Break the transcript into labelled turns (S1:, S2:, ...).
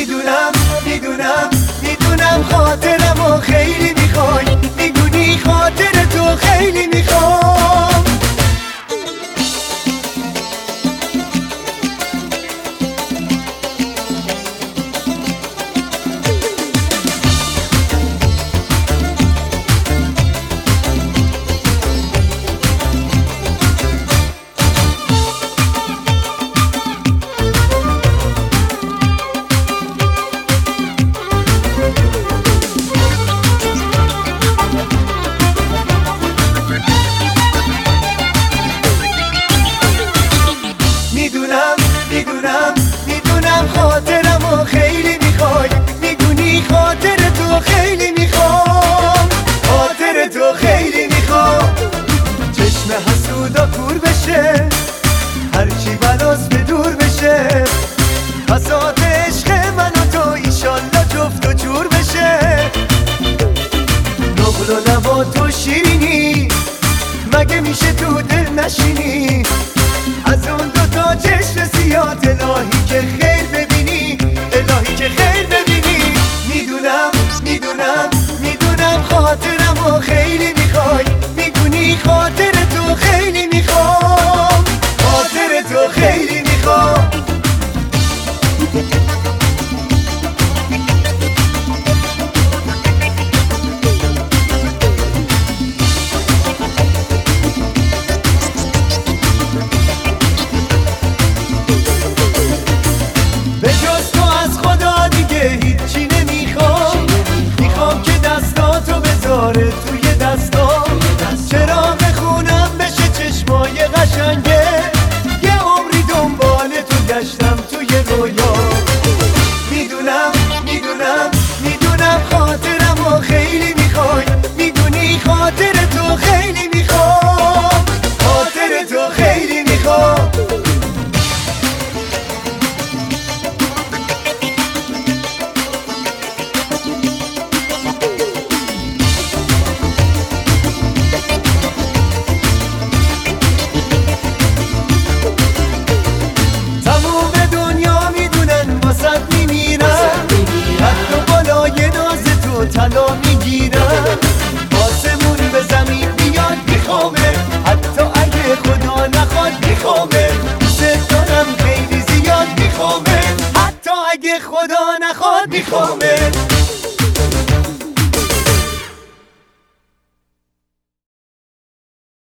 S1: میدونم خاطرمو خیلی میخوای، میدونی خاطر تو خیلی میخوام. میدونم خاطرمو خیلی میخوای، میدونی خاطر تو خیلی میخوام، خاطر تو خیلی میخوام. چشم حسودا کور بشه، هرچی بلاست به دور بشه، حساد عشق من و تو ایشالله جفت و جور بشه. نقل و نبات و شیرینی مگه میشه تو دل نشینی، از اون دوتا چشم سیاه الهی که خیر ببینی، الهی که خیر ببینی. میدونم خاطرمو خیلی میخوای، میدونی خاطر تو خیلی میخوام، خاطر تو خیلی میخوام. توی دستام چراغ خونم بشه چشمای قشنگه، یه عمری دنبال تو گشتم توی رویا. میدونم خاطرمو خیلی میخوای، میدونی خاطر تو خیلی میخوام، خاطر تو خیلی میخوام. طلا میگیرم آسمون به زمین بیاد میخوامه، حتی اگه خدا نخواد میخوامه. دوست دارم خیلی زیاد میخوامه، حتی اگه خدا نخواد میخوامه.